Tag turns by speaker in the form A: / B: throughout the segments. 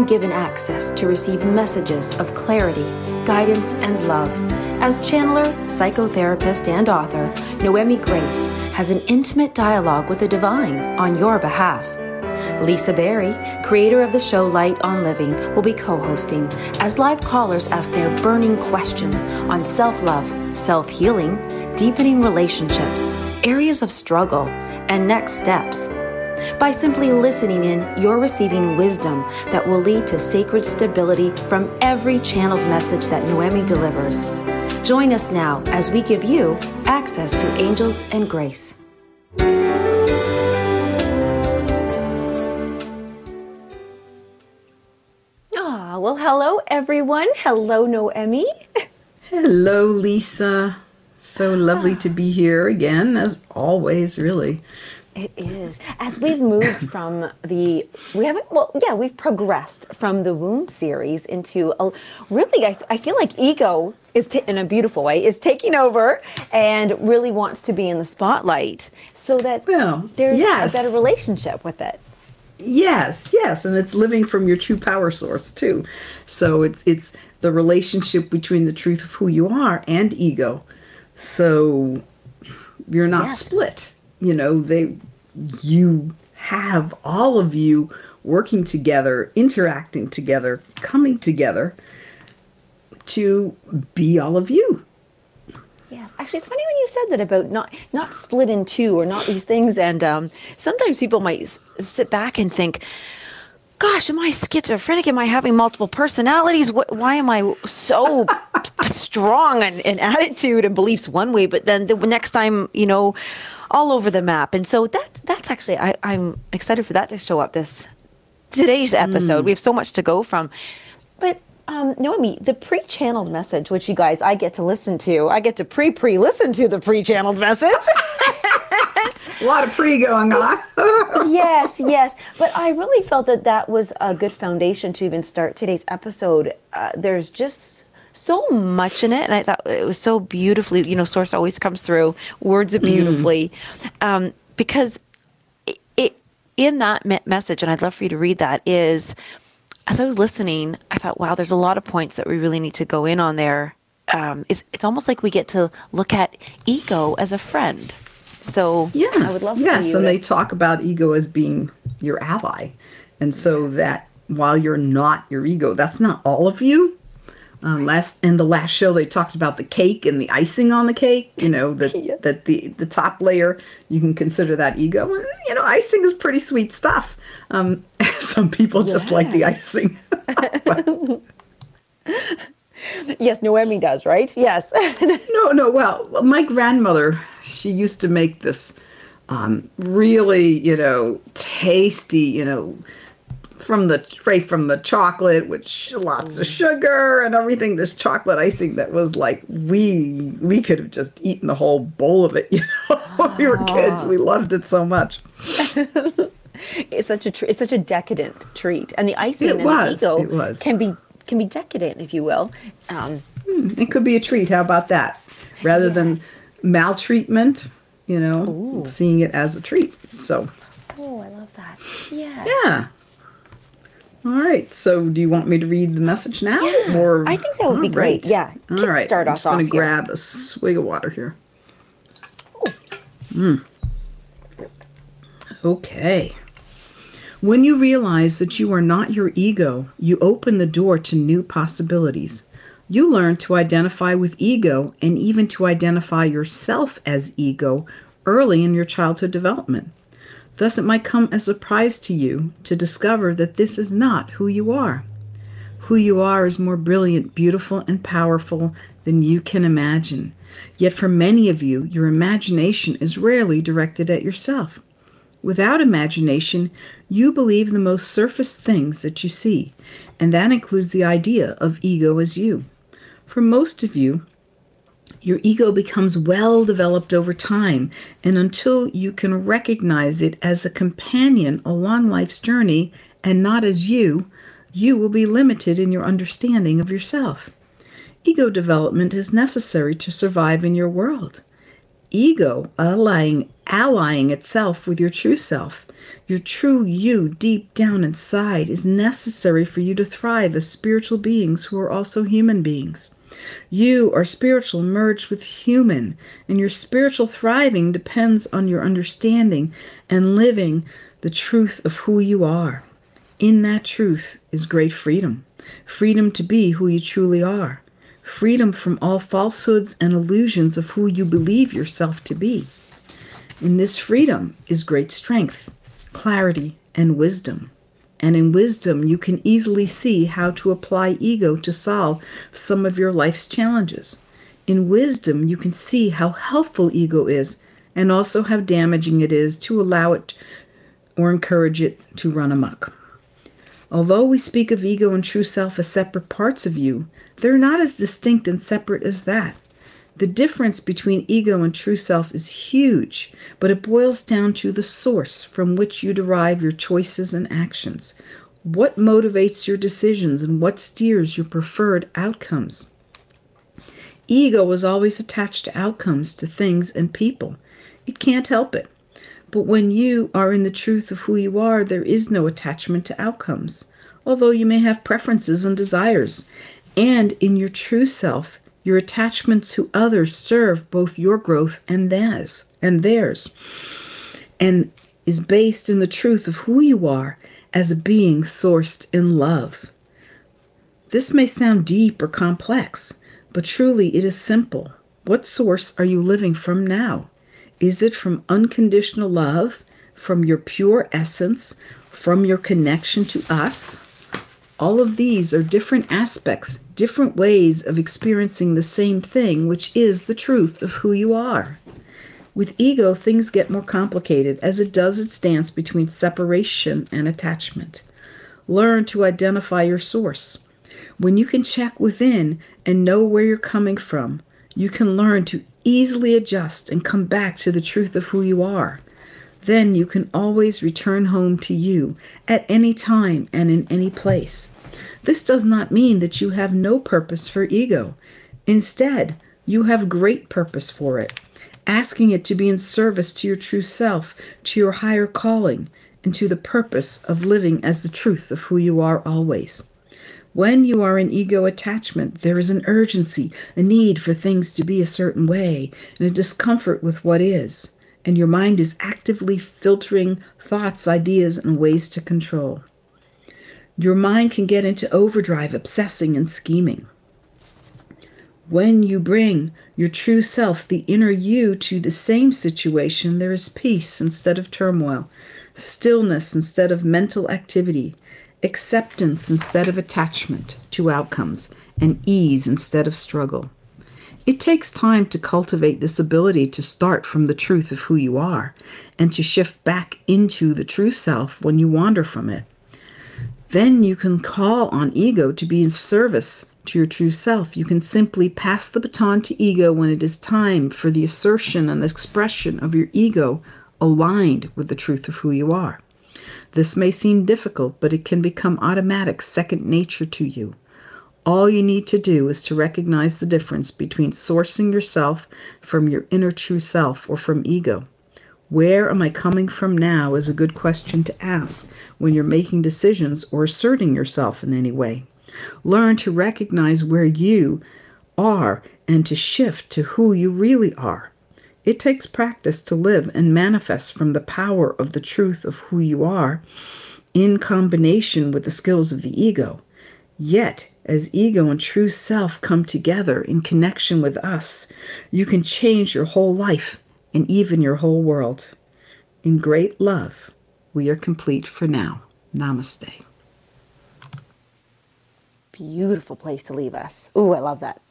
A: been given access to receive messages of clarity, guidance, and love. As channeler, psychotherapist, and author, Noemi Grace has an intimate dialogue with the divine on your behalf. Lisa Berry, creator of the show Light on Living, will be co-hosting as live callers ask their burning question on self-love, self-healing, deepening relationships, areas of struggle, and next steps. By simply listening in, you're receiving wisdom that will lead to sacred stability from every channeled message that Noemi delivers. Join us now as we give you access to angels and grace. Well, hello, everyone. Hello, Noemi.
B: Hello, Lisa. So lovely to be here again, as always, really.
A: It is. As we've moved from we've progressed from the womb series into I feel like ego is, in a beautiful way, is taking over and really wants to be in the spotlight so that there's a better relationship with it.
B: Yes, and it's living from your true power source too. So it's the relationship between the truth of who you are and ego. So you're not split. You have all of you working together, interacting together, coming together to be all of you.
A: Yes, actually, it's funny when you said that about not split in two or not these things. And sometimes people might sit back and think, gosh, am I schizophrenic? Am I having multiple personalities? Why am I so strong in attitude and beliefs one way, but then the next time, all over the map? And so that's actually, I'm excited for that to show up today's episode. We have so much to go from. But Noemi, the pre-channeled message, which you guys, I get to listen to. I get to pre-listen to the pre-channeled message.
B: A lot of pre going on.
A: Yes. But I really felt that was a good foundation to even start today's episode. There's just so much in it, and I thought it was so beautifully, Source always comes through, words it beautifully, because it in that message, and I'd love for you to read that, is, as I was listening, I thought, wow, there's a lot of points that we really need to go in on there. It's almost like we get to look at ego as a friend. So I would love for you
B: and they talk about ego as being your ally. And so that while you're not your ego, that's not all of you. In the last show, they talked about the cake and the icing on the cake, that the top layer, you can consider that ego. Icing is pretty sweet stuff. Some people just like the icing.
A: Yes, Noemi does, right? Yes.
B: No. Well, my grandmother, she used to make this really, tasty, from the chocolate, which lots of sugar and everything. This chocolate icing that was like we could have just eaten the whole bowl of it. When we were kids, we loved it so much.
A: It's such a decadent treat, and the icing and the ego can be decadent, if you will.
B: It could be a treat. How about that? Rather than maltreatment, seeing it as a treat. So.
A: Oh, I love that. Yes.
B: Yeah. All right. So, do you want me to read the message now?
A: Yeah,
B: or
A: I think that would be great. Yeah.
B: All right.
A: Start
B: I'm
A: off
B: just going to
A: here.
B: grab a swig of water here. Okay. When you realize that you are not your ego, you open the door to new possibilities. You learn to identify with ego and even to identify yourself as ego early in your childhood development. Thus, it might come as a surprise to you to discover that this is not who you are. Who you are is more brilliant, beautiful, and powerful than you can imagine. Yet for many of you, your imagination is rarely directed at yourself. Without imagination, you believe the most surface things that you see, and that includes the idea of ego as you. For most of you, your ego becomes well developed over time, and until you can recognize it as a companion along life's journey and not as you will be limited in your understanding of yourself. Ego development is necessary to survive in your world. Ego allying itself with your true self. Your true you deep down inside is necessary for you to thrive as spiritual beings who are also human beings. You are spiritual merged with human, and your spiritual thriving depends on your understanding and living the truth of who you are. In that truth is great freedom. Freedom to be who you truly are. Freedom from all falsehoods and illusions of who you believe yourself to be. In this freedom is great strength, clarity, and wisdom. And in wisdom, you can easily see how to apply ego to solve some of your life's challenges. In wisdom, you can see how helpful ego is and also how damaging it is to allow it or encourage it to run amok. Although we speak of ego and true self as separate parts of you, they're not as distinct and separate as that. The difference between ego and true self is huge, but it boils down to the source from which you derive your choices and actions. What motivates your decisions and what steers your preferred outcomes? Ego is always attached to outcomes, to things and people. It can't help it. But when you are in the truth of who you are, there is no attachment to outcomes, although you may have preferences and desires. And in your true self, your attachment to others serve both your growth and theirs, and is based in the truth of who you are as a being sourced in love. This may sound deep or complex, but truly it is simple. What source are you living from now? Is it from unconditional love, from your pure essence, from your connection to us? All of these are different aspects, different ways of experiencing the same thing, which is the truth of who you are. With ego, things get more complicated as it does its dance between separation and attachment. Learn to identify your source. When you can check within and know where you're coming from, you can learn to easily adjust and come back to the truth of who you are. Then you can always return home to you at any time and in any place. This does not mean that you have no purpose for ego. Instead, you have great purpose for it, asking it to be in service to your true self, to your higher calling, and to the purpose of living as the truth of who you are always. When you are in ego attachment, there is an urgency, a need for things to be a certain way, and a discomfort with what is. And your mind is actively filtering thoughts, ideas, and ways to control. Your mind can get into overdrive, obsessing and scheming. When you bring your true self, the inner you, to the same situation, there is peace instead of turmoil, stillness instead of mental activity, acceptance instead of attachment to outcomes, and ease instead of struggle. It takes time to cultivate this ability to start from the truth of who you are and to shift back into the true self when you wander from it. Then you can call on ego to be in service to your true self. You can simply pass the baton to ego when it is time for the assertion and expression of your ego aligned with the truth of who you are. This may seem difficult, but it can become automatic, second nature to you. All you need to do is to recognize the difference between sourcing yourself from your inner true self or from ego. Where am I coming from now is a good question to ask when you're making decisions or asserting yourself in any way. Learn to recognize where you are and to shift to who you really are. It takes practice to live and manifest from the power of the truth of who you are in combination with the skills of the ego. Yet, as ego and true self come together in connection with us, you can change your whole life and even your whole world. In great love, we are complete for now. Namaste.
A: Beautiful place to leave us. Ooh, I love that.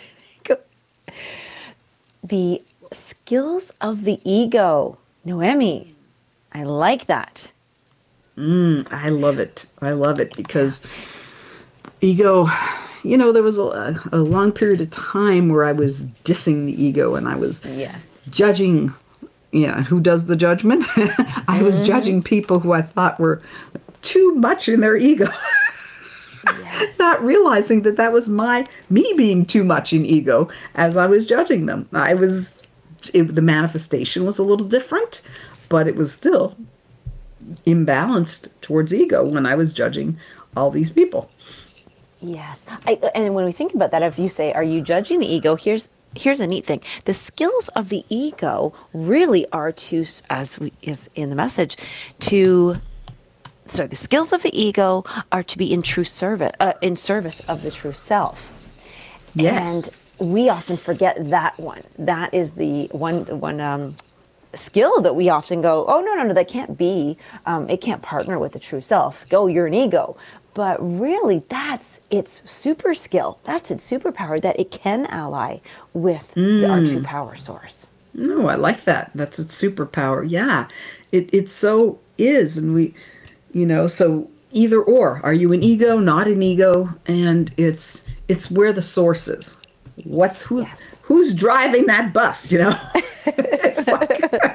A: The skills of the ego. Noemi, I like that.
B: I love it. I love it because ego, there was a long period of time where I was dissing the ego and I was judging, who does the judgment? I was judging people who I thought were too much in their ego. Yes. Not realizing that was me being too much in ego as I was judging them. I was the manifestation was a little different, but it was still imbalanced towards ego when I was judging all these people.
A: Yes. And when we think about that, if you say, are you judging the ego? Here's a neat thing. The skills of the ego really are to, is in the message, the skills of the ego are to be in in service of the true self.
B: Yes.
A: And we often forget that one. That is the one skill that we often go, oh, no, that can't be. It can't partner with the true self. Go, you're an ego. But really, that's its super skill. That's its superpower, that it can ally with our true power source.
B: No, I like that. That's its superpower. Yeah, it so is. And we, so either or. Are you an ego, not an ego? And it's where the source is. Who's driving that bus, It's like...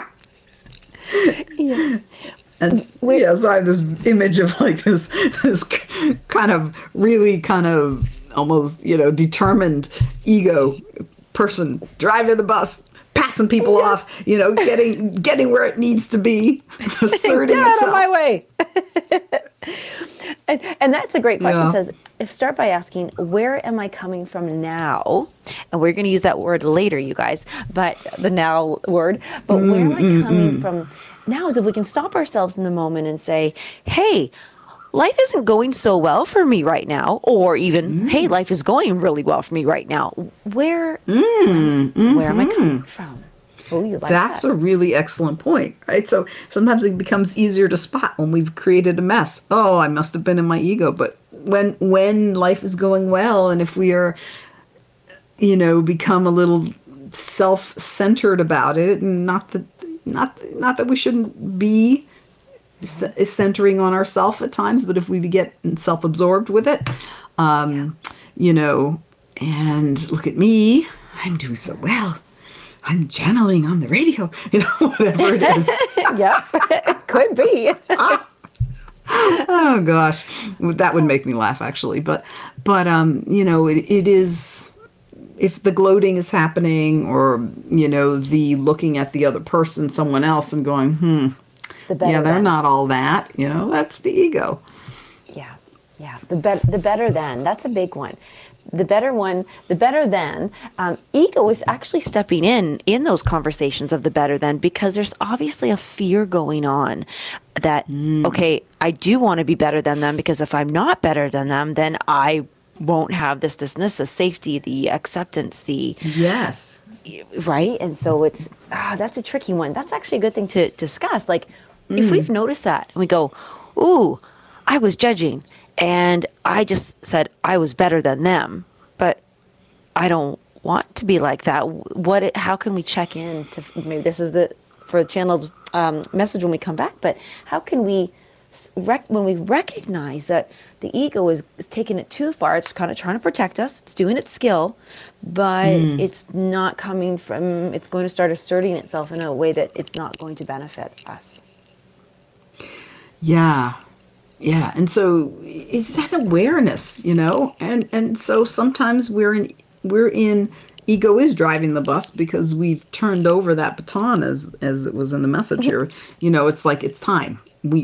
A: Yeah.
B: And so I have this image of like this kind of really kind of almost, determined ego person driving the bus, passing people off, getting where it needs to be, asserting
A: Get out
B: itself.
A: of my way. and that's a great question.
B: Yeah.
A: It says, start by asking, where am I coming from now? And we're going to use that word later, you guys, but the now word. But where am I coming from now? Is if we can stop ourselves in the moment and say, hey, life isn't going so well for me right now. Or even, hey, life is going really well for me right now. Where am I coming from? Oh, you like
B: That's
A: that?
B: a really excellent point, right? So sometimes it becomes easier to spot when we've created a mess. Oh, I must have been in my ego. But when life is going well, and if we are, become a little self-centered about it, and not that we shouldn't be centering on ourselves at times, but if we get self-absorbed with it, and look at me, I'm doing so well. I'm channeling on the radio, whatever it is.
A: Yeah, could be.
B: Oh gosh, that would make me laugh actually. But it is, if the gloating is happening, or the looking at the other person, someone else, and going, they're not all that. That's the ego.
A: Yeah. The better than, that's a big one. The better than, ego is actually stepping in those conversations of the better than, because there's obviously a fear going on that, okay, I do want to be better than them, because if I'm not better than them, then I won't have this, the safety, the acceptance,
B: yes.
A: Right? And so it's, that's a tricky one. That's actually a good thing to discuss. Like, if we've noticed that and we go, ooh, I was judging, and I just said I was better than them, but I don't want to be like that. How can we check in to, maybe this is for a channeled message when we come back, but how can we, when we recognize that the ego is taking it too far, it's kind of trying to protect us, it's doing its skill, but it's not coming from, it's going to start asserting itself in a way that it's not going to benefit us.
B: Yeah. Yeah, and so it's that awareness, and so sometimes we're in ego is driving the bus, because we've turned over that baton, as it was in the message here. It's like, it's time.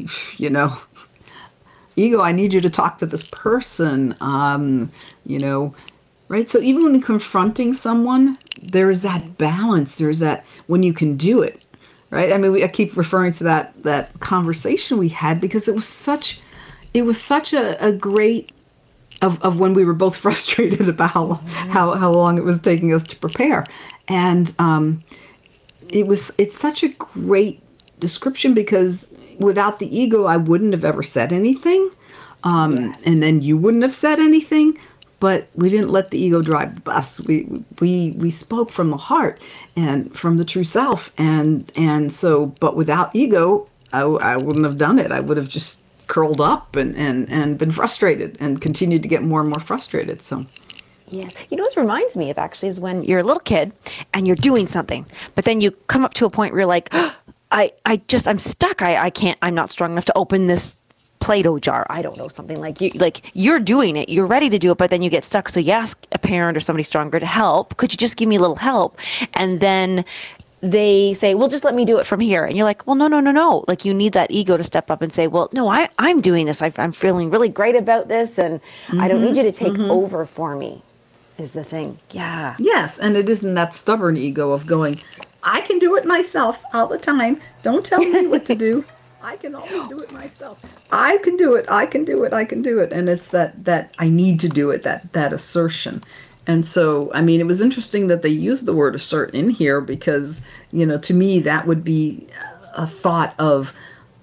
B: Ego, I need you to talk to this person, right? So even when you're confronting someone, there's that balance. There's that, when you can do it, right? I mean, I keep referring to that conversation we had, because it was such a great of when we were both frustrated about how long it was taking us to prepare, and it's such a great description, because without the ego, I wouldn't have ever said anything, and then you wouldn't have said anything. But we didn't let the ego drive the bus. We spoke from the heart and from the true self, and so. But without ego, I wouldn't have done it. I would have just curled up and been frustrated, and continued to get more and more frustrated. So.
A: Yes. What it reminds me of actually is when you're a little kid and you're doing something, but then you come up to a point where you're like, I'm stuck. I can't. I'm not strong enough to open this Play-Doh jar. I don't know, something like you're doing it. You're ready to do it, but then you get stuck. So you ask a parent or somebody stronger to help. Could you just give me a little help? And then they say, well, just let me do it from here. And you're like, well, no. Like, you need that ego to step up and say, well, no, I'm doing this. I'm feeling really great about this. And I don't need you to take over for me, is the thing. Yeah.
B: Yes. And it isn't that stubborn ego of going, I can do it myself all the time. Don't tell me what to do. I can always do it myself. I can do it. I can do it. I can do it. And it's that I need to do it, that assertion. And so, I mean, it was interesting that they used the word assert in here because, to me, that would be a thought of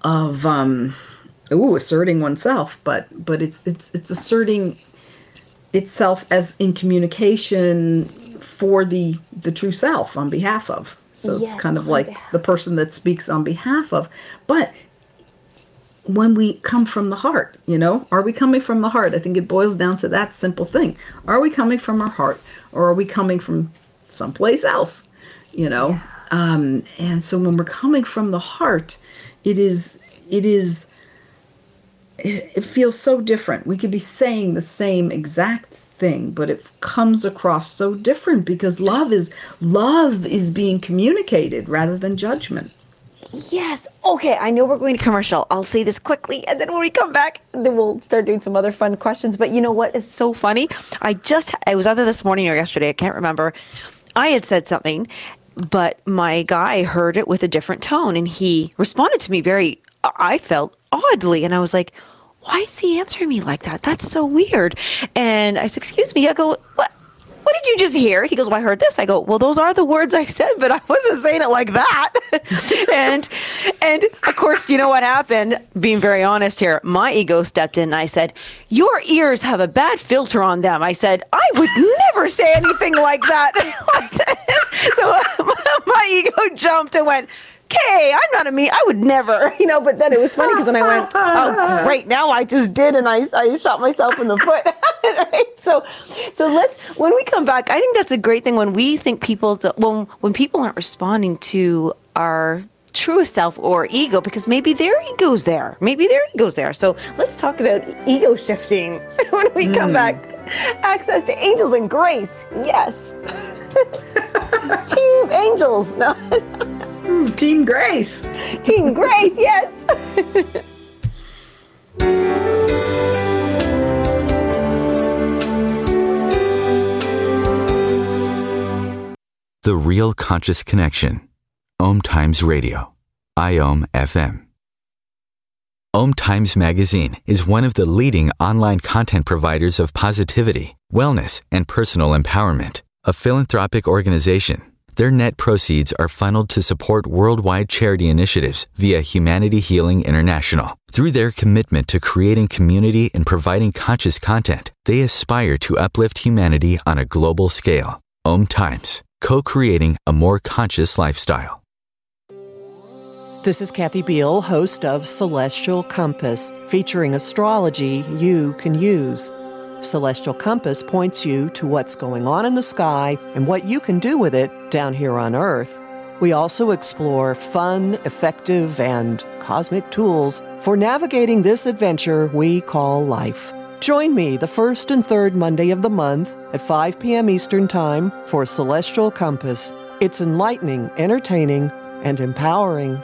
B: asserting oneself. But it's asserting itself as in communication for the true self on behalf of. So it's kind of like the person that speaks on behalf of. But when we come from the heart, are we coming from the heart? I think it boils down to that simple thing. Are we coming from our heart, or are we coming from someplace else? And so when we're coming from the heart, it feels so different. We could be saying the same exact thing, but it comes across so different because love is being communicated rather than judgment.
A: Yes. Okay. I know we're going to commercial. I'll say this quickly. And then when we come back, then we'll start doing some other fun questions. But you know what is so funny? I was either this morning or yesterday. I can't remember. I had said something, but my guy heard it with a different tone. And he responded to me I felt oddly. And I was like, why is he answering me like that? That's so weird. And I said, excuse me. I go, what did you just hear? He goes, well, I heard this. I go, well, those are the words I said, but I wasn't saying it like that. and of course, you know what happened? Being very honest here, my ego stepped in and I said, your ears have a bad filter on them. I said, I would never say anything like that. Like this. So my ego jumped and went, okay, I'm not I would never, but then it was funny because then I went, oh, great, now I just did, and I shot myself in the foot. Right? So when we come back, I think that's a great thing when we think when people aren't responding to our truest self or ego, because maybe their ego's there. So let's talk about ego shifting when we come back. Access to angels and grace. Yes. Team angels. No.
B: Team Grace.
A: Team Grace, yes.
C: The Real Conscious Connection. Om Times Radio. IOM FM. Om Times Magazine is one of the leading online content providers of positivity, wellness, and personal empowerment. A philanthropic organization, their net proceeds are funneled to support worldwide charity initiatives via Humanity Healing International. Through their commitment to creating community and providing conscious content, they aspire to uplift humanity on a global scale. Om Times, co-creating a more conscious lifestyle.
D: This is Kathy Beal, host of Celestial Compass, featuring astrology you can use. Celestial Compass points you to what's going on in the sky and what you can do with it down here on Earth. We also explore fun, effective, and cosmic tools for navigating this adventure we call life. Join me the first and third Monday of the month at 5 p.m. Eastern Time for Celestial Compass. It's enlightening, entertaining, and empowering.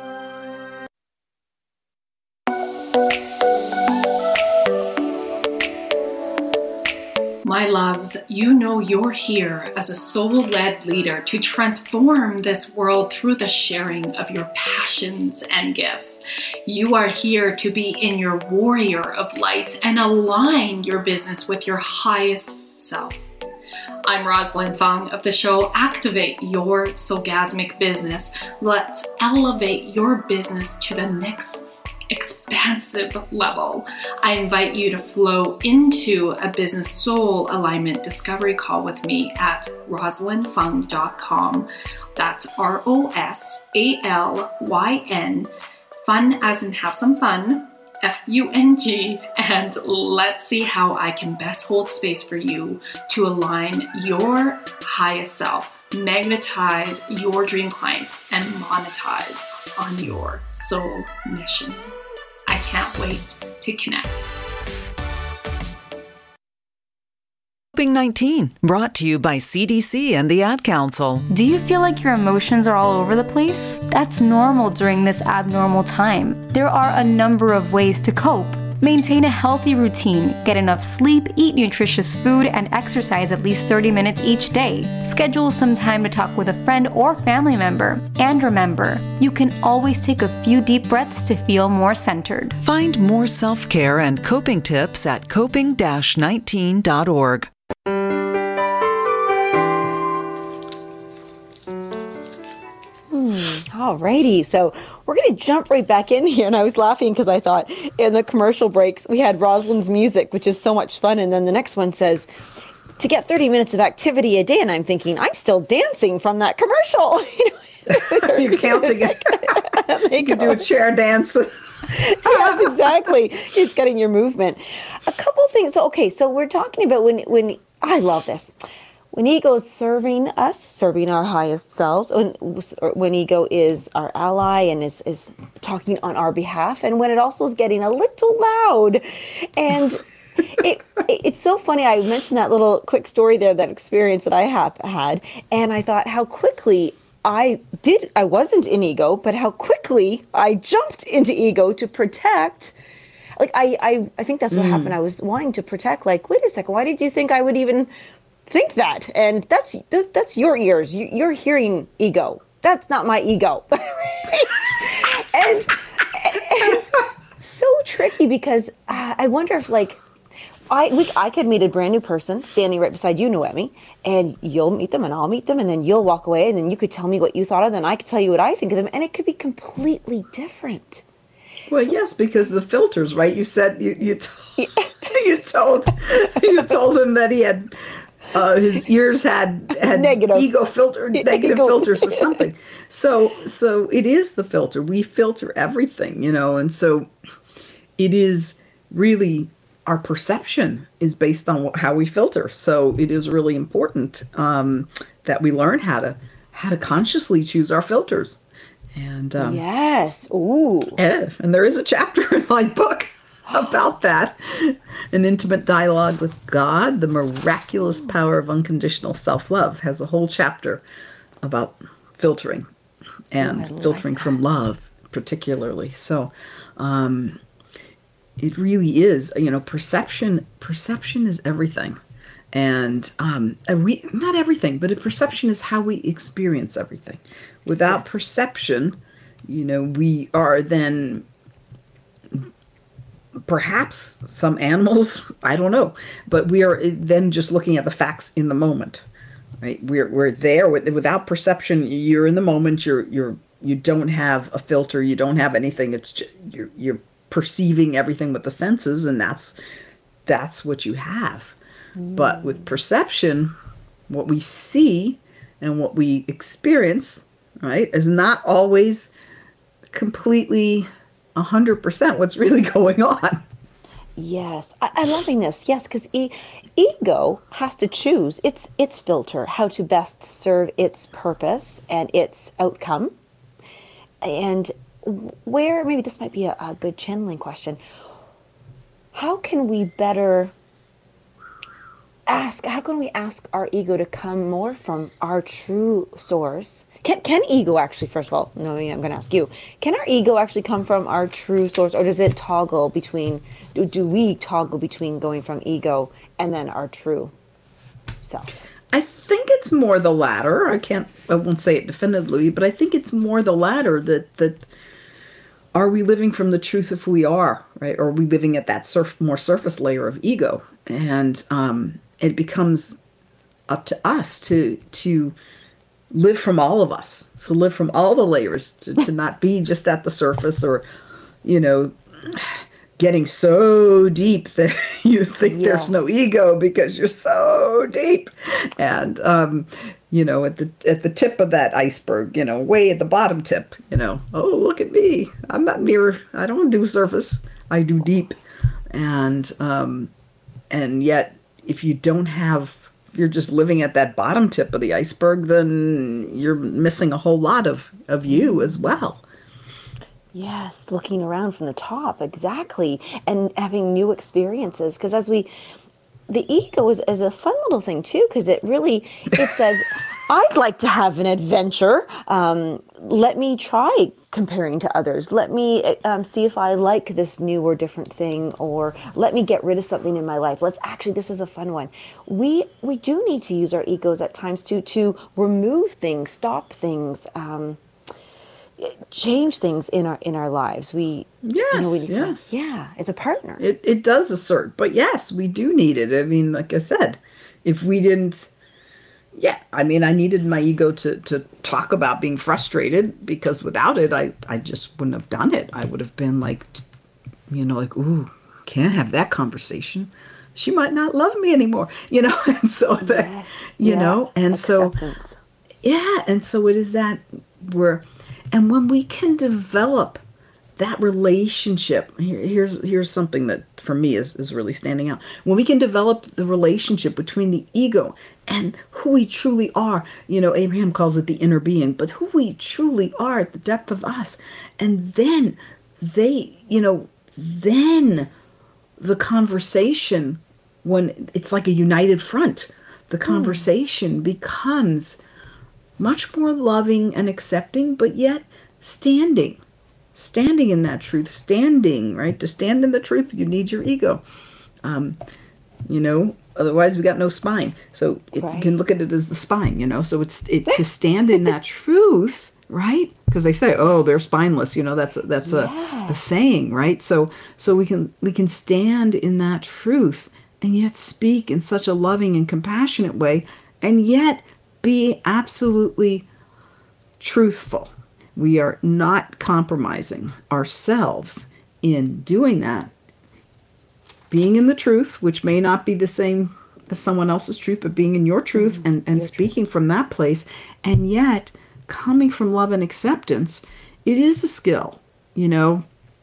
E: My loves, you know you're here as a soul-led leader to transform this world through the sharing of your passions and gifts. You are here to be in your warrior of light and align your business with your highest self. I'm Rosalind Fung of the show Activate Your Soulgasmic Business. Let's elevate your business to the next expansive level. I invite you to flow into a business soul alignment discovery call with me at rosalindfung.com. That's ROSALYN, fun as in have some fun, FUNG, and let's see how I can best hold space for you to align your highest self, magnetize your dream clients, and monetize on your soul mission. I can't wait to connect.
F: Coping 19, brought to you by CDC and the Ad Council.
G: Do you feel like your emotions are all over the place? That's normal during this abnormal time. There are a number of ways to cope. Maintain a healthy routine, get enough sleep, eat nutritious food, and exercise at least 30 minutes each day. Schedule some time to talk with a friend or family member. And remember, you can always take a few deep breaths to feel more centered.
F: Find more self-care and coping tips at coping-19.org.
H: Alrighty, so we're going to jump right back in here. And I was laughing because I thought in the commercial breaks, we had Rosalind's music, which is so much fun. And then the next one says, to get 30 minutes of activity a day. And I'm thinking, I'm still dancing from that commercial.
B: You counting it. You can do a chair dance.
H: Yes, exactly. It's getting your movement. A couple things. Okay, so we're talking about when I love this. When ego is serving us, serving our highest selves, when ego is our ally and is talking on our behalf, and when it also is getting a little loud. And it's so funny. I mentioned that little quick story there, that experience that I had, and I thought how quickly I wasn't in ego, but how quickly I jumped into ego to protect. Like, I think that's what happened. I was wanting to protect, like, wait a second, why did you think I would even think that? And that's your ears. You're hearing ego. That's not my ego. and so tricky because I wonder if, like, I could meet a brand new person standing right beside you, Noemi, and you'll meet them and I'll meet them, and then you'll walk away and then you could tell me what you thought of them, and I could tell you what I think of them, and it could be completely different.
B: Well, yes, because the filters, right? You said you told him that he had his ears had negative negative filters or something. So it is the filter. We filter everything, and so it is really our perception is based on how we filter. So it is really important that we learn how to consciously choose our filters. And
H: yes, ooh,
B: yeah, and there is a chapter in my book about that. An Intimate Dialogue with God, the Miraculous Power of Unconditional Self-Love, has a whole chapter about filtering and filtering from love, particularly. So it really is, perception is everything. And we, not everything, but perception is how we experience everything. Without perception, we are then perhaps some animals, I don't know, but we are then just looking at the facts in the moment, right? We're there without perception. You're in the moment. You don't have a filter. You don't have anything. It's just, you're perceiving everything with the senses, and that's what you have. But with perception, what we see and what we experience, right, is not always completely 100% what's really going on.
H: Yes, I'm loving this. Yes, because ego has to choose its filter, how to best serve its purpose and its outcome. And where, maybe this might be a good channeling question, how can we ask our ego to come more from our true source? Can ego actually, first of all, no, I'm going to ask you, can our ego actually come from our true source, or does it toggle between, do we toggle between going from ego and then our true self?
B: I think it's more the latter. I won't say it definitively, but I think it's more the latter, that are we living from the truth of who we are, right? Or are we living at that more surface layer of ego? And it becomes up to us to live from all of us, to live from all the layers, to not be just at the surface, or, getting so deep that you think there's no ego because you're so deep. And, at the tip of that iceberg, way at the bottom tip, oh, look at me. I'm not mirror. I don't do surface. I do deep. And yet if you don't have, you're just living at that bottom tip of the iceberg, then you're missing a whole lot of you as well.
H: Yes, looking around from the top, exactly, and having new experiences. Because the ego is a fun little thing too, because it says, I'd like to have an adventure. Let me try comparing to others. Let me see if I like this new or different thing, or let me get rid of something in my life. This is a fun one. We do need to use our egos at times to remove things, stop things, change things in our lives.
B: Yes.
H: It's a partner.
B: It does assert, but yes, we do need it. I mean, like I said, if we didn't, I needed my ego to talk about being frustrated, because without it, I just wouldn't have done it. I would have been like, ooh, can't have that conversation. She might not love me anymore, and so that, and
H: acceptance.
B: and so it is that and when we can develop that relationship, here's something that for me is really standing out. When we can develop the relationship between the ego and who we truly are, Abraham calls it the inner being, but who we truly are at the depth of us. And then then the conversation, when it's like a united front, the conversation becomes much more loving and accepting, but yet standing in that truth, right? To stand in the truth, you need your ego. Otherwise we got no spine. So you can look at it as the spine, so it's to stand in that truth, right? Because they say, oh, they're spineless, that's a saying, right? So we can stand in that truth and yet speak in such a loving and compassionate way, and yet be absolutely truthful. We are not compromising ourselves in doing that. Being in the truth, which may not be the same as someone else's truth, but being in your truth and speaking from that place, and yet coming from love and acceptance, it is a skill, Yes.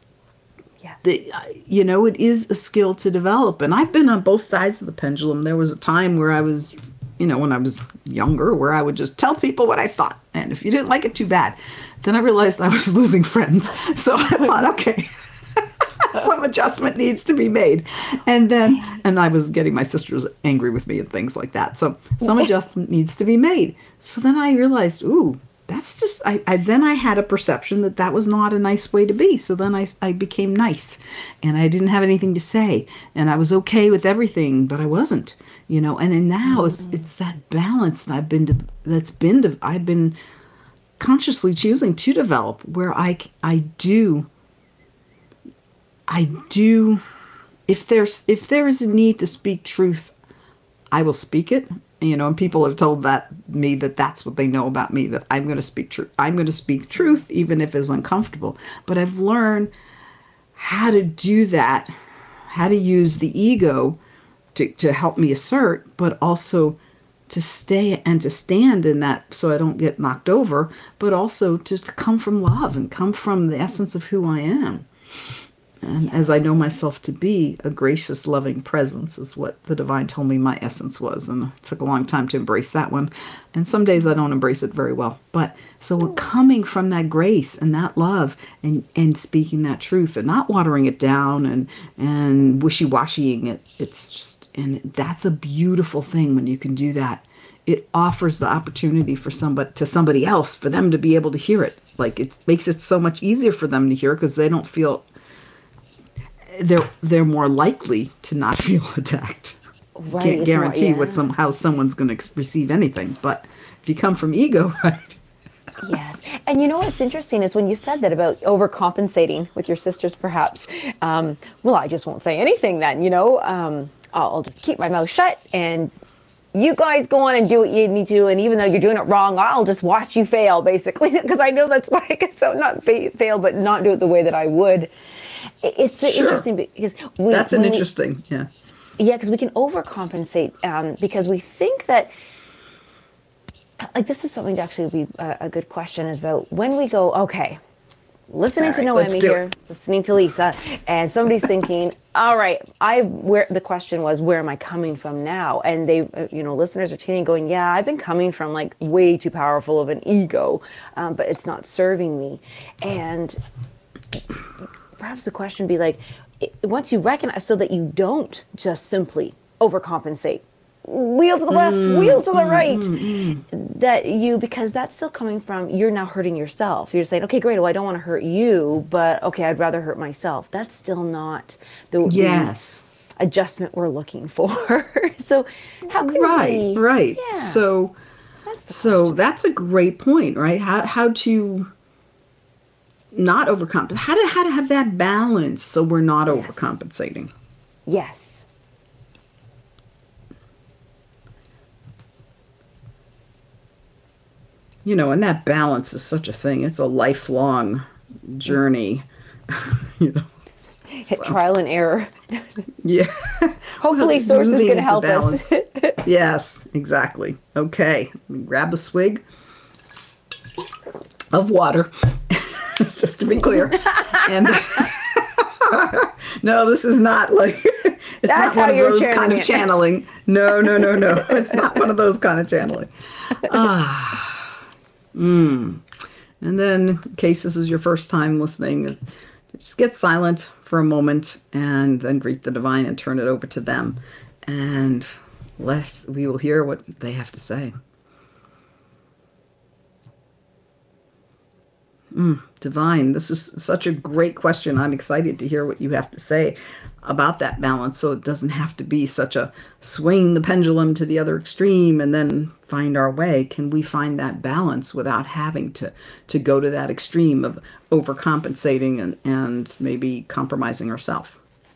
B: It is a skill to develop. And I've been on both sides of the pendulum. There was a time where I was, when I was younger, where I would just tell people what I thought. And if you didn't like it, too bad. Then I realized I was losing friends. So I thought, okay, some adjustment needs to be made. And I was getting my sisters angry with me and things like that. So some adjustment needs to be made. So then I realized, ooh, that's just, then I had a perception that was not a nice way to be. So then I became nice, and I didn't have anything to say, and I was okay with everything, but I wasn't, and then now it's that balance that I've been consciously choosing to develop, where I do, if there is a need to speak truth, I will speak it. And people have told me that that's what they know about me, that I'm going to speak truth. I'm going to speak truth, even if it's uncomfortable. But I've learned how to do that, how to use the ego to help me assert, but also to stay and to stand in that so I don't get knocked over, but also to come from love and come from the essence of who I am. And as I know myself to be, a gracious, loving presence is what the divine told me my essence was. And it took a long time to embrace that one. And some days I don't embrace it very well. But so we're coming from that grace and that love and speaking that truth and not watering it down and wishy-washying it. It's just, and that's a beautiful thing when you can do that. It offers the opportunity for somebody else, for them to be able to hear it. Like, it makes it so much easier for them to hear, because they don't feel, they're more likely to not feel attacked.
H: Right,
B: can't guarantee how someone's going to receive anything, but if you come from ego, right?
H: Yes. And what's interesting is when you said that about overcompensating with your sisters, perhaps, well, I just won't say anything then, I'll just keep my mouth shut, and you guys go on and do what you need to, and even though you're doing it wrong, I'll just watch you fail, basically, because I know that's why I guess so not fail, but not do it the way that I would. It's interesting because
B: interesting, yeah.
H: Yeah, because we can overcompensate because we think that, like, this is something to actually be a good question, is about when we go, okay, listening to Noemi here, listening to Lisa, and somebody's thinking, all right, the question was, where am I coming from now? And they, listeners are tuning going, yeah, I've been coming from like way too powerful of an ego, but it's not serving me. And perhaps the question would be like, once you recognize, so that you don't just simply overcompensate, wheel to the left, wheel to the right, that you, because that's still coming from, you're now hurting yourself. You're saying, okay, great, well, I don't want to hurt you, but okay, I'd rather hurt myself. That's still not the adjustment we're looking for. So how can we...
B: Right.
H: Yeah,
B: so that's a great point, right? How to not overcompensate. How to have that balance so we're not overcompensating.
H: Yes.
B: You know, and that balance is such a thing. It's a lifelong journey. You know,
H: trial and error.
B: Yeah.
H: Hopefully, sources can help us.
B: Yes, exactly. Okay, grab a swig of water, just to be clear. And no, this is not like it's
H: That's
B: not one
H: how
B: of those
H: you're
B: kind of channeling. No. It's not one of those kind of channeling. And then, in case this is your first time listening, just get silent for a moment and then greet the divine and turn it over to them. And we will hear what they have to say. Divine, this is such a great question. I'm excited to hear what you have to say about that balance, so it doesn't have to be such a swing the pendulum to the other extreme and then find our way. Can we find that balance without having to go to that extreme of overcompensating and maybe compromising ourselves?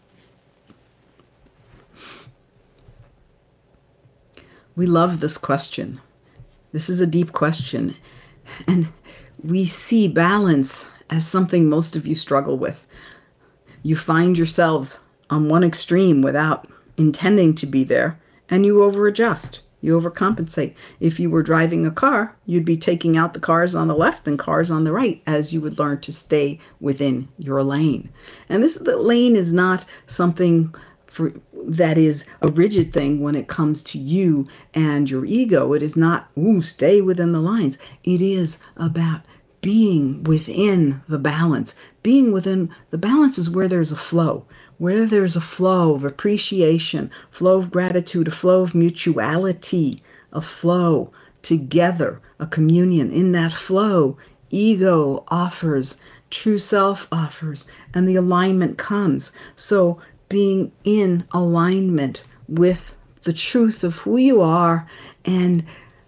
B: We love this question. This is a deep question. And we see balance as something most of you struggle with. You find yourselves on one extreme without intending to be there, and you overadjust. You overcompensate. If you were driving a car, you'd be taking out the cars on the left and cars on the right as you would learn to stay within your lane. And the lane is not something that is a rigid thing when it comes to you and your ego. It is not, stay within the lines. It is about being within the balance. Being within the balance is where there's a flow. Where there's a flow of appreciation, flow of gratitude, a flow of mutuality, a flow together, a communion. In that flow, ego offers, true self offers, and the alignment comes. So being in alignment with the truth of who you are and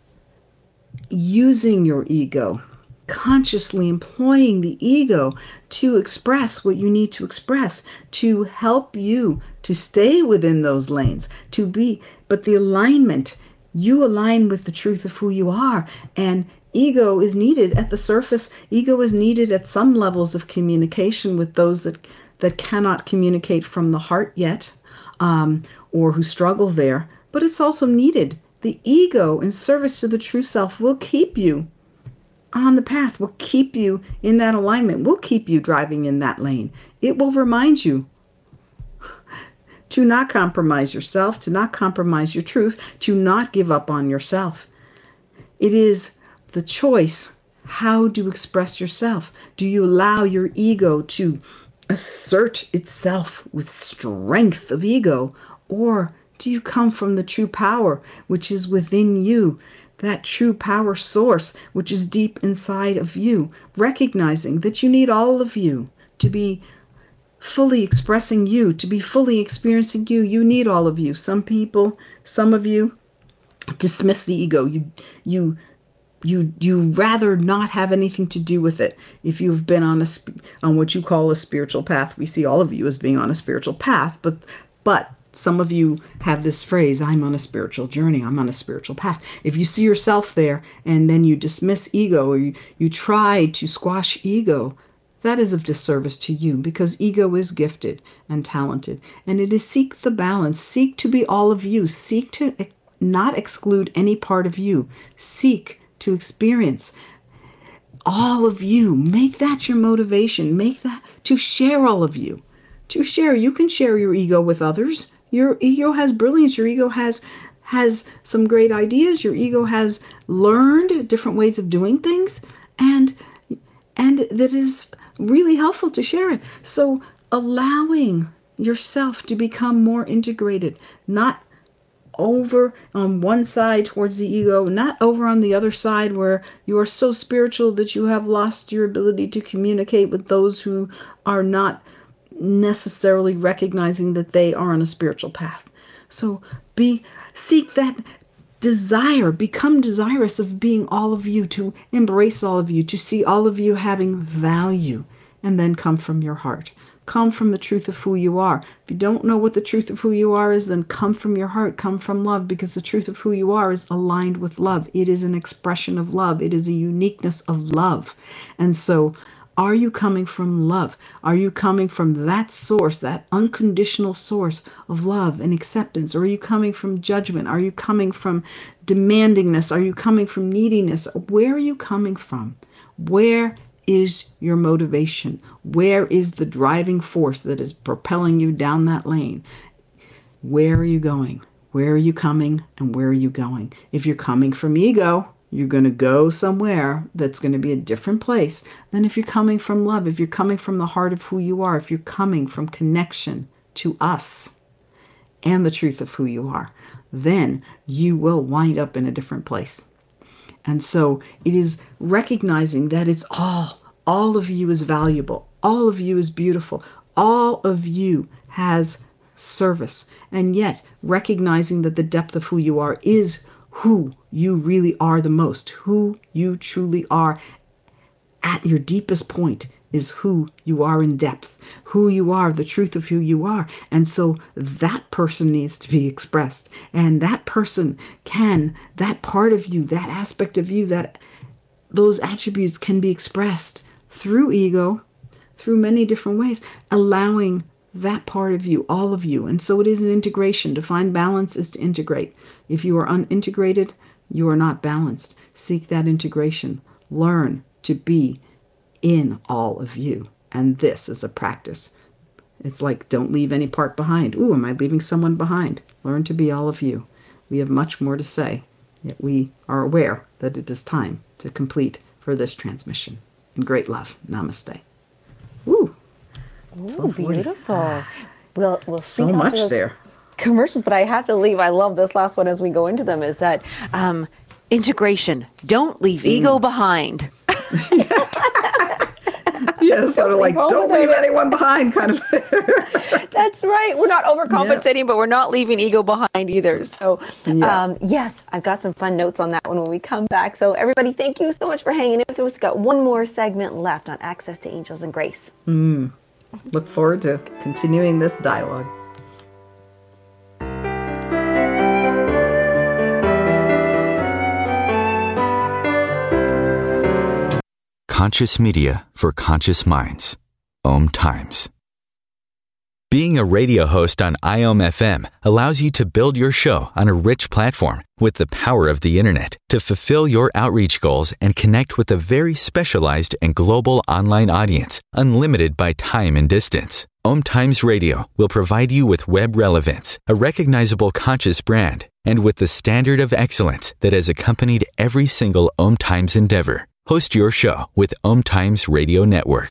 B: using your ego, consciously employing the ego to express what you need to express, to help you to stay within those lanes, but the alignment, you align with the truth of who you are. And ego is needed at the surface. Ego is needed at some levels of communication with those that cannot communicate from the heart yet, or who struggle there. But it's also needed. The ego, in service to the true self, will keep you on the path, will keep you in that alignment, will keep you driving in that lane. It will remind you to not compromise yourself, to not compromise your truth, to not give up on yourself. It is the choice how to express yourself. Do you allow your ego to assert itself with strength of ego, or do you come from the true power which is within you, that true power source which is deep inside of you, recognizing that you need all of you to be fully expressing you, to be fully experiencing you? You need all of you. Some of you dismiss the ego. You rather not have anything to do with it. If you've been on what you call a spiritual path, we see all of you as being on a spiritual path, but some of you have this phrase, I'm on a spiritual journey, I'm on a spiritual path. If you see yourself there and then you dismiss ego, or you try to squash ego, that is of disservice to you, because ego is gifted and talented. And it is seek the balance, seek to be all of you, seek to not exclude any part of you, seek to experience all of you. Make that your motivation. Make that to share all of you. To share. You can share your ego with others. Your ego has brilliance. Your ego has some great ideas. Your ego has learned different ways of doing things. And and that is really helpful to share it. So allowing yourself to become more integrated, not over on one side towards the ego, not over on the other side where you are so spiritual that you have lost your ability to communicate with those who are not necessarily recognizing that they are on a spiritual path. So seek that desire, become desirous of being all of you, to embrace all of you, to see all of you having value, and then come from your heart. Come from the truth of who you are. If you don't know what the truth of who you are is, then come from your heart, come from love, because the truth of who you are is aligned with love. It is an expression of love. It is a uniqueness of love. And so, are you coming from love? Are you coming from that source, that unconditional source of love and acceptance? Or are you coming from judgment? Are you coming from demandingness? Are you coming from neediness? Where are you coming from? Where is your motivation? Where is the driving force that is propelling you down that lane? Where are you going? Where are you coming and where are you going? If you're coming from ego, you're going to go somewhere that's going to be a different place than if you're coming from love, if you're coming from the heart of who you are, if you're coming from connection to us and the truth of who you are, then you will wind up in a different place. And so it is recognizing that it's all of you is valuable. All of you is beautiful. All of you has service. And yet recognizing that the depth of who you are is who you really are the most. Who you truly are at your deepest point is who you are in depth. Who you are, the truth of who you are. And so that person needs to be expressed. And that person that part of you, that aspect of you, that those attributes can be expressed through ego, through many different ways, allowing that part of you, all of you. And so it is an integration. To find balance is to integrate. If you are unintegrated, you are not balanced. Seek that integration. Learn to be in all of you. And this is a practice. It's like, don't leave any part behind. Ooh, am I leaving someone behind? Learn to be all of you. We have much more to say, yet we are aware that it is time to complete for this transmission. In great love. Namaste. Woo.
H: Ooh, beautiful. We'll
B: so much there.
H: Commercials, but I have to leave. I love this last one as we go into them, is that integration. Don't leave ego behind.
B: Yeah, sort of like, don't leave anyone behind kind of thing.
H: That's right. We're not overcompensating, but we're not leaving ego behind either. So, yes, I've got some fun notes on that one when we come back. So, everybody, thank you so much for hanging in with us. We've got one more segment left on Access to Angels and Grace.
B: Look forward to continuing this dialogue.
C: Conscious media for conscious minds. Om Times. Being a radio host on IOM FM allows you to build your show on a rich platform with the power of the internet to fulfill your outreach goals and connect with a very specialized and global online audience, unlimited by time and distance. Om Times Radio will provide you with web relevance, a recognizable conscious brand, and with the standard of excellence that has accompanied every single Om Times endeavor. Host your show with Om Times Radio Network.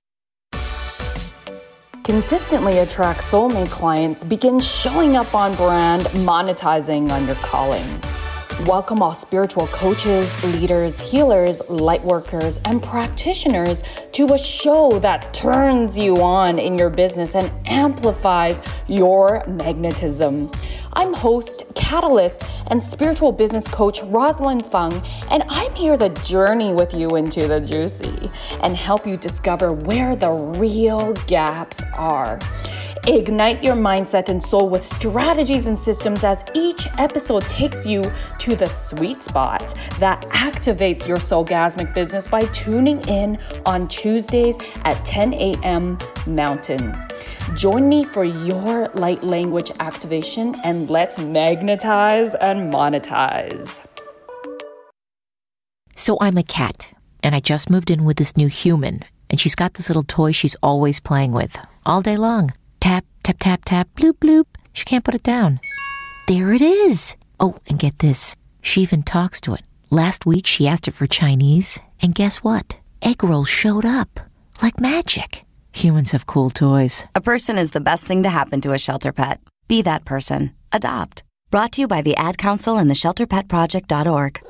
I: Consistently attract soulmate clients. Begin showing up on brand, monetizing on your calling. Welcome all spiritual coaches, leaders, healers, light workers, and practitioners to a show that turns you on in your business and amplifies your magnetism. I'm host, catalyst, and spiritual business coach Rosalind Fung, and I'm here to journey with you into the juicy and help you discover where the real gaps are. Ignite your mindset and soul with strategies and systems as each episode takes you to the sweet spot that activates your soulgasmic business by tuning in on Tuesdays at 10 a.m. Mountain. Join me for your light language activation and let's magnetize and monetize.
J: So I'm a cat, and I just moved in with this new human, and she's got this little toy she's always playing with, all day long. Tap, tap, tap, tap, bloop, bloop. She can't put it down. There it is. Oh, and get this. She even talks to it. Last week, she asked it for Chinese, and guess what? egg roll showed up like magic. Humans have cool toys.
K: A person is the best thing to happen to a shelter pet. Be that person. Adopt. Brought to you by the Ad Council and the ShelterPetProject.org.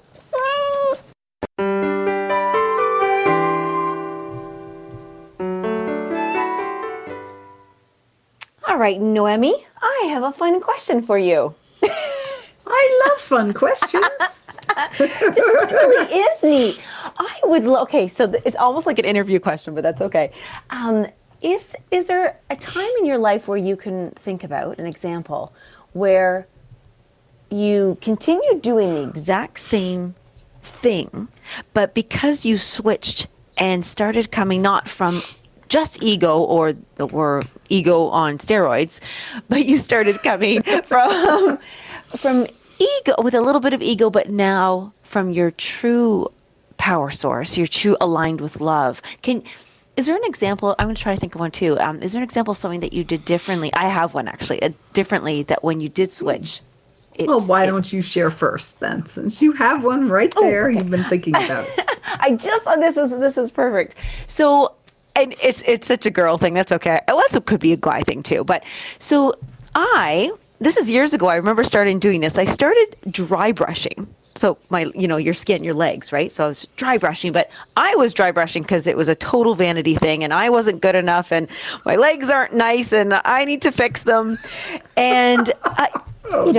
H: All right, Noemi, I have a fun question for you.
B: I love fun questions.
H: This really is neat. I would okay, so it's almost like an interview question, but that's okay. Is there a time in your life where you can think about an example where you continue doing the exact same thing, but because you switched and started coming not from just ego or ego on steroids, but you started coming from ego with a little bit of ego, but now from your true power source, your true aligned with love. Is there an example? I'm going to try to think of one too. Is there an example of something that you did differently? I have one actually, differently that when you did switch.
B: Why don't you share first then, since you have one right there? Okay. You've been thinking about it.
H: I just thought this is perfect. So, and it's such a girl thing. That's okay. Well, it could be a guy thing too. But so this is years ago. I remember starting doing this. I started dry brushing. So your skin, your legs, right? So I was dry brushing, but I was dry brushing because it was a total vanity thing and I wasn't good enough and my legs aren't nice and I need to fix them. And and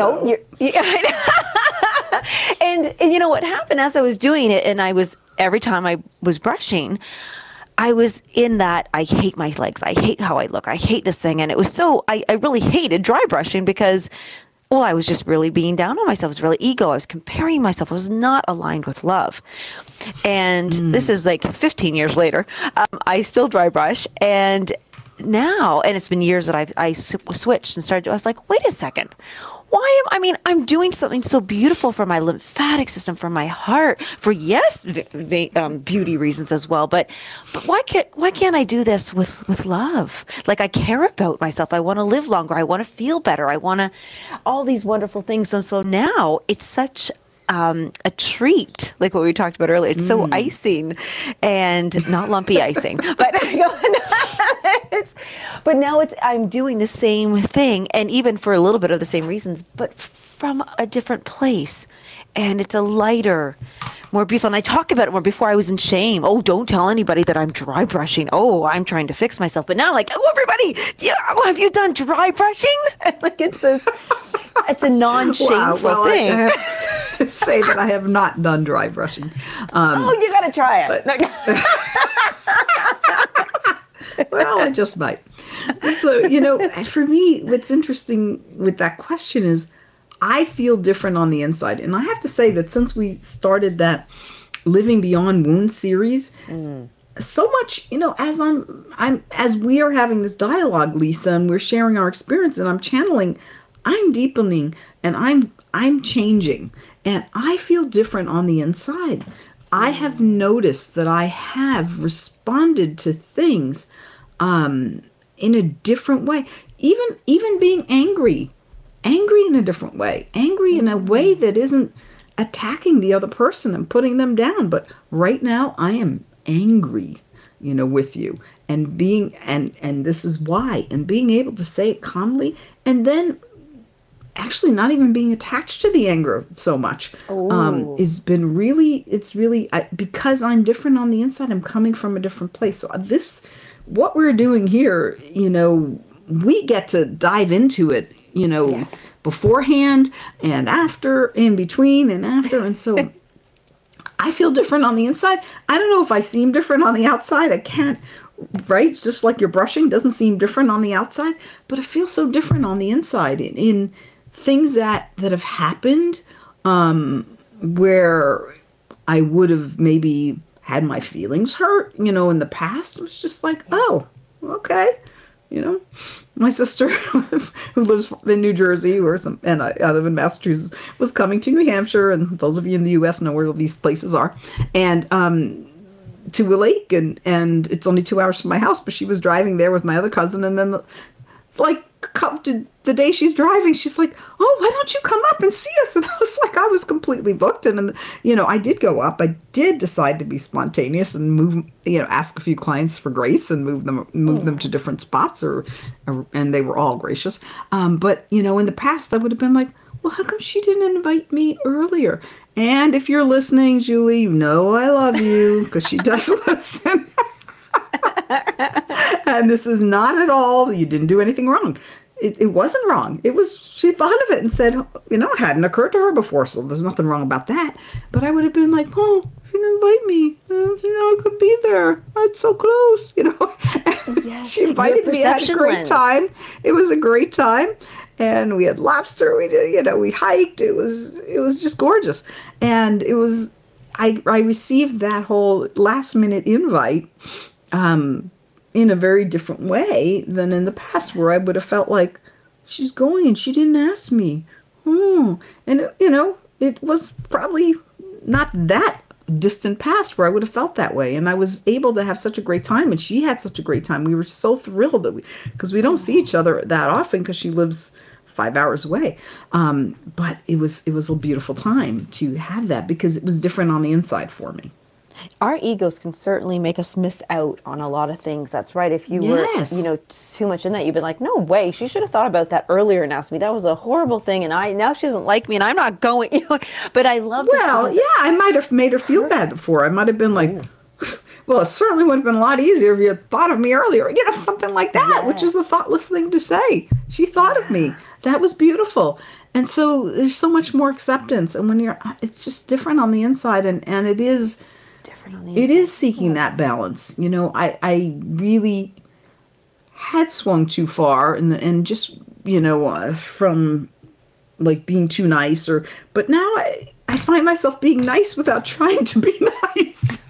H: you know what happened as I was doing it, and every time I was brushing, I was in that, I hate my legs. I hate how I look. I hate this thing. And it was I really hated dry brushing because, well, I was just really being down on myself. It was really ego. I was comparing myself. I was not aligned with love. And this is like 15 years later. I still dry brush. And now, and it's been years that I switched and started, I was like, wait a second. I'm doing something so beautiful for my lymphatic system, for my heart, for beauty reasons as well. But why can't I do this with love? Like, I care about myself. I want to live longer. I want to feel better. I want to all these wonderful things. And so now it's such a treat, like what we talked about earlier. It's so icing and not lumpy icing, but now I'm doing the same thing, and even for a little bit of the same reasons, but from a different place, and it's a lighter, more beautiful. And I talk about it more. Before I was in shame. Oh, don't tell anybody that I'm dry brushing. Oh, I'm trying to fix myself. But now I'm like, oh, everybody, have you done dry brushing? Like it's a non-shameful thing.
B: I have to say that I have not done dry brushing.
H: You got to try it.
B: Well, I just might. So, for me, what's interesting with that question is I feel different on the inside. And I have to say that since we started that Living Beyond Wounds series, so much, as we are having this dialogue, Lisa, and we're sharing our experience and I'm channeling, I'm deepening and I'm changing and I feel different on the inside. I have noticed that I have responded to things in a different way. Even being angry in a different way, angry in a way that isn't attacking the other person and putting them down. But right now I am angry, with you and being, and this is why, and being able to say it calmly and then actually not even being attached to the anger so much has been really, because I'm different on the inside, I'm coming from a different place. So what we're doing here, we get to dive into it, yes, beforehand and after, in between and after. And so I feel different on the inside. I don't know if I seem different on the outside. I can't, right? Just like your brushing doesn't seem different on the outside, but it feels so different on the inside in things that have happened, where I would have maybe had my feelings hurt, in the past. It was just like, oh, okay. My sister who lives in New Jersey and I live in Massachusetts was coming to New Hampshire, and those of you in the U.S. know where these places are, and to a lake, and it's only 2 hours from my house, but she was driving there with my other cousin, and then like a the day she's driving, she's like, oh, why don't you come up and see us? And I was like, I was completely booked. And I did go up. I did decide to be spontaneous and move, ask a few clients for grace and move them to different spots, and they were all gracious. But in the past, I would have been like, well, how come she didn't invite me earlier? And if you're listening, Julie, I love you, because she does listen. And this is not at all, you didn't do anything wrong. It wasn't wrong. It was, she thought of it and said, it hadn't occurred to her before, so there's nothing wrong about that. But I would have been like, oh, she didn't invite me. I could be there. It's so close, Yes, she invited me. I had a great time. It was a great time. And we had lobster. We did, we hiked. It was just gorgeous. And it was, I received that whole last minute invite, in a very different way than in the past, where I would have felt like, she's going and she didn't ask me. And, it was probably not that distant past where I would have felt that way. And I was able to have such a great time, and she had such a great time. We were so thrilled because we don't see each other that often, because she lives 5 hours away. But it was a beautiful time to have that, because it was different on the inside for me.
H: Our egos can certainly make us miss out on a lot of things. That's right. If you were, too much in that, you'd be like, no way, she should have thought about that earlier and asked me. That was a horrible thing, and now she doesn't like me, and I'm not going. But I love this.
B: Well, yeah, I might have made her feel bad before. I might have been like, well, it certainly would have been a lot easier if you had thought of me earlier, something like that, which is the thoughtless thing to say. She thought of me. That was beautiful. And so there's so much more acceptance. And when it's just different on the inside, and it is different on the inside. It is seeking that balance. I really had swung too far and just, from like being too nice, but now I find myself being nice without trying to be nice.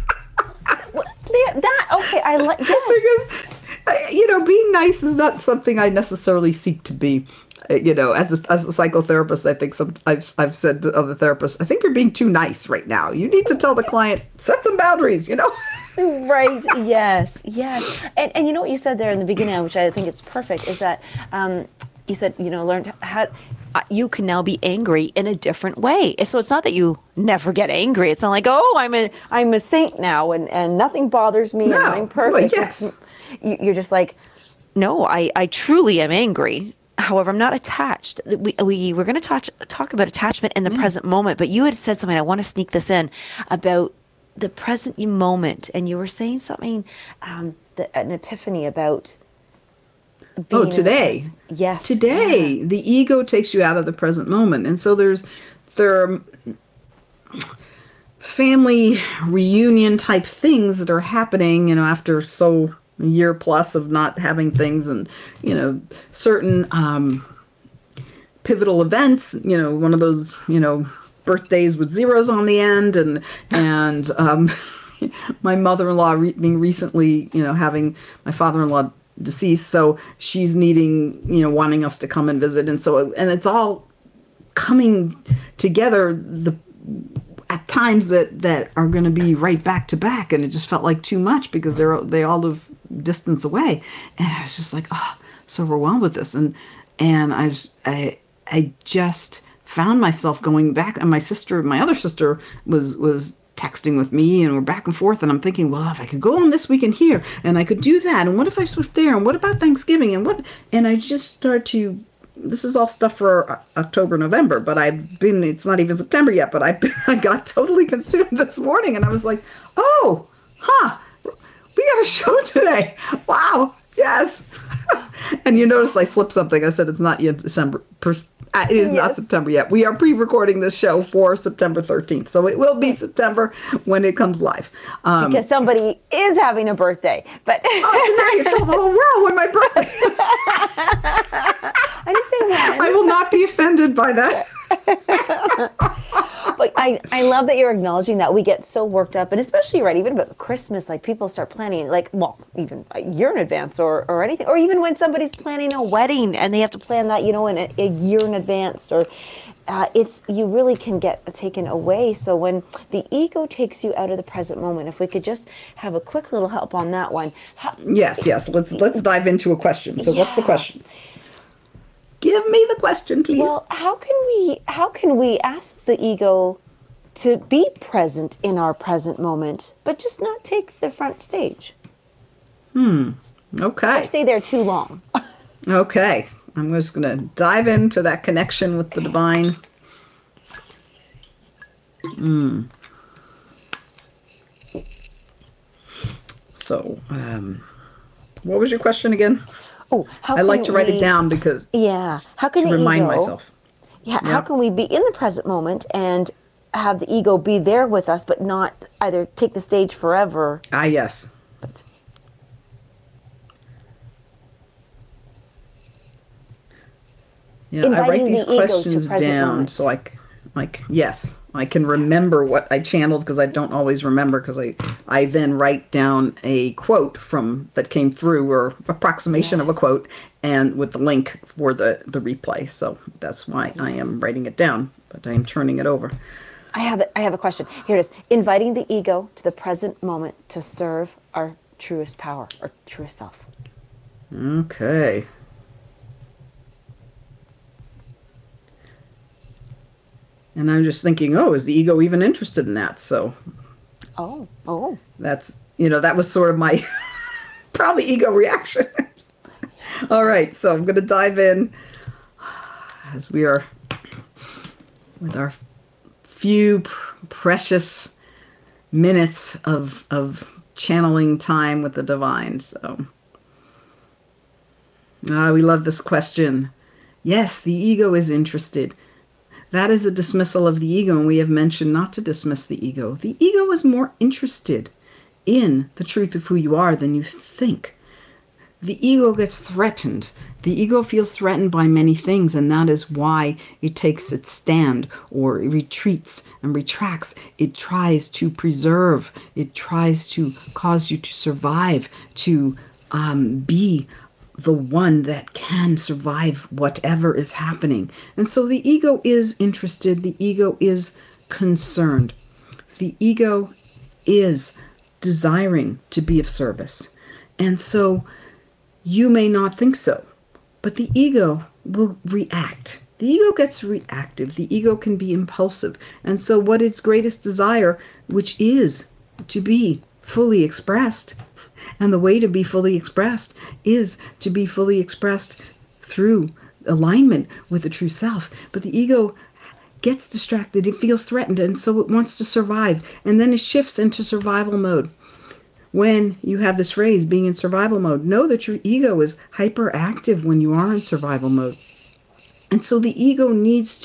H: Okay, I like, yes.
B: Because, being nice is not something I necessarily seek to be. As a psychotherapist, I think I've said to other therapists, I think you're being too nice right now. You need to tell the client, set some boundaries,
H: Right. Yes. And you know what you said there in the beginning, which I think it's perfect, is that you said, learned how you can now be angry in a different way. So it's not that you never get angry. It's not like, oh, I'm a saint now and nothing bothers me and I'm perfect.
B: Well, yes.
H: You're just like, no, I truly am angry. However, I'm not attached. We were going to talk about attachment in the present moment, but you had said something, I want to sneak this in, about the present moment. And you were saying something, an epiphany about being
B: today.
H: Yes.
B: Today. Yeah. The ego takes you out of the present moment. And so there are family reunion type things that are happening, after a year plus of not having things, and certain pivotal events, one of those birthdays with zeros on the end, and my mother-in-law being recently having my father-in-law deceased, so she's needing wanting us to come and visit, and it's all coming together at times that are going to be right back to back, and it just felt like too much because they all live distance away, and I was just like, so overwhelmed with this, and I just found myself going back, and my other sister was texting with me, and we're back and forth, and I'm thinking, well, if I could go on this weekend here, and I could do that, and what if I switched there, and what about Thanksgiving, and I just start to. This is all stuff for October, November, but it's not even September yet, but I got totally consumed this morning, and I was like, we got a show today. Wow. Yes. And you notice I slipped something. I said it's not yet December. It is not September yet. We are pre-recording this show for September 13th. So it will be September when it comes live.
H: Because somebody is having a birthday. But
B: so now you tell the whole world when my birthday is.
H: I didn't say when.
B: I will not be offended by that.
H: But I love that you're acknowledging that. We get so worked up, and especially even about Christmas, like people start planning even a year in advance or anything, or even when somebody's planning a wedding and they have to plan that, in a year in advance, or you really can get taken away. So when the ego takes you out of the present moment, if we could just have a quick little help on that one.
B: Yes. Let's dive into a question. So what's the question? Give me the question, please.
H: Well, how can we ask the ego to be present in our present moment, but just not take the front stage?
B: Okay.
H: Or stay there too long.
B: Okay. I'm just going to dive into that connection with the divine. So, what was your question again?
H: Oh,
B: I like to write it down because
H: how can
B: to
H: the
B: remind
H: ego,
B: myself.
H: How can we be in the present moment and have the ego be there with us, but not either take the stage forever?
B: Yes. Yeah, I write these questions down so I can remember what I channeled, because I don't always remember, because I then write down a quote that came through, or approximation of a quote, and with the link for the replay. So that's why I am writing it down, but I am turning it over.
H: I have a question. Here it is. Inviting the ego to the present moment to serve our truest power, our truest self.
B: Okay. And I'm just thinking, is the ego even interested in that? So, that's, that was sort of my probably ego reaction. All right, so I'm going to dive in as we are with our few precious minutes of channeling time with the divine. So, we love this question. Yes, the ego is interested. That is a dismissal of the ego, and we have mentioned not to dismiss the ego. The ego is more interested in the truth of who you are than you think. The ego gets threatened. The ego feels threatened by many things, and that is why it takes its stand, or it retreats and retracts. It tries to preserve. It tries to cause you to survive, to be the one that can survive whatever is happening. And so the ego is interested. The ego is concerned. The ego is desiring to be of service. And so you may not think so, but the ego will react. The ego gets reactive. The ego can be impulsive. And so what its greatest desire, which is to be fully expressed, and the way to be fully expressed is to be fully expressed through alignment with the true self. But the ego gets distracted. It feels threatened, and so it wants to survive. And then it shifts into survival mode. When you have this phrase, being in survival mode, know that your ego is hyperactive when you are in survival mode. And so the ego needs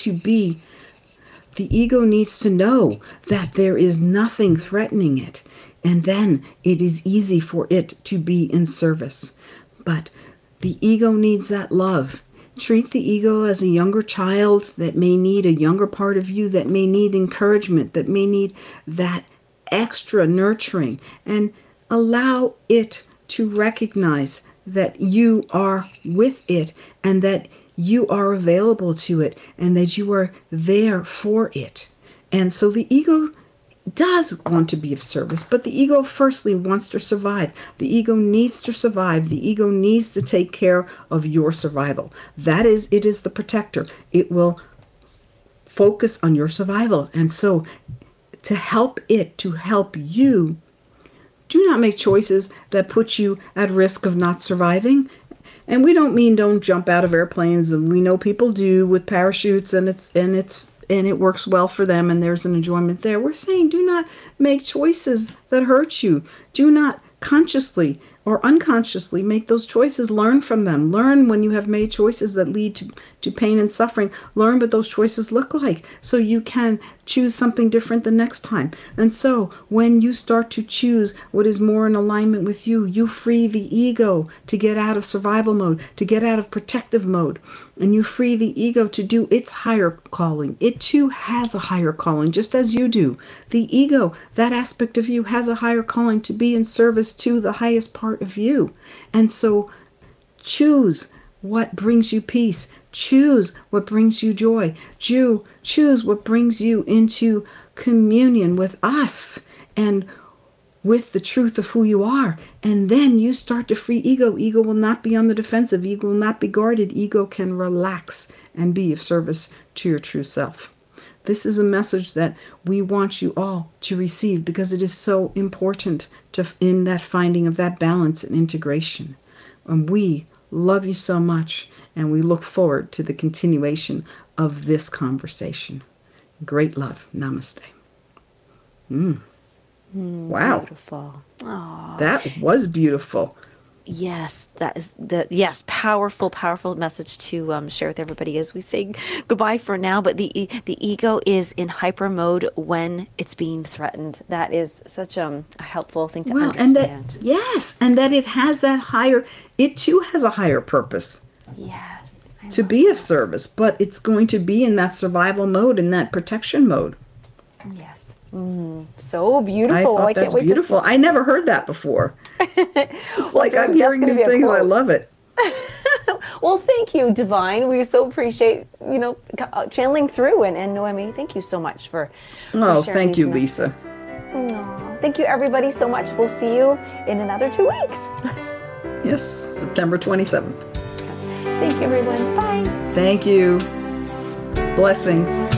B: to know that there is nothing threatening it. And then it is easy for it to be in service. But the ego needs that love. Treat the ego as a younger child that may need a younger part of you, that may need encouragement, that may need that extra nurturing. And allow it to recognize that you are with it, and that you are available to it, and that you are there for it. And so the ego does want to be of service, but the ego firstly wants to survive. The ego needs to survive. The ego needs to take care of your survival. It is the protector. It will focus on your survival. And so to help you, do not make choices that put you at risk of not surviving. And we don't mean don't jump out of airplanes, and we know people do with parachutes, and it works well for them, and there's an enjoyment there. We're saying do not make choices that hurt you. Do not consciously or unconsciously make those choices. Learn from them. Learn when you have made choices that lead to pain and suffering. Learn what those choices look like so you can choose something different the next time. And so when you start to choose what is more in alignment with you, you free the ego to get out of survival mode, to get out of protective mode. And you free the ego to do its higher calling. It too has a higher calling, just as you do. The ego, that aspect of you, has a higher calling to be in service to the highest part of you. And so choose what brings you peace. Choose what brings you joy. Choose what brings you into communion with us. And with the truth of who you are. And then you start to free ego. Ego will not be on the defensive. Ego will not be guarded. Ego can relax and be of service to your true self. This is a message that we want you all to receive because it is so important in that finding of that balance and integration. And we love you so much, and we look forward to the continuation of this conversation. Great love. Namaste. Wow.
H: Beautiful. Aww.
B: That was beautiful.
H: Yes, that is powerful, powerful message to share with everybody as we say goodbye for now. But the ego is in hyper mode when it's being threatened. That is such a helpful thing to understand.
B: And that it has that higher. It too has a higher purpose.
H: Yes,
B: to be of service, but it's going to be in that survival mode, in that protection mode.
H: Yes. So beautiful.
B: I thought
H: can't
B: that's
H: wait
B: beautiful. I never heard that before. It's like I'm hearing new things. I love it.
H: Well, thank you, Divine. We so appreciate, channeling through. And Noemi, thank you so much for sharing
B: thank you, Lisa.
H: Thank you, everybody, so much. We'll see you in another 2 weeks.
B: Yes, September 27th.
H: Thank you, everyone. Bye.
B: Thank you. Blessings.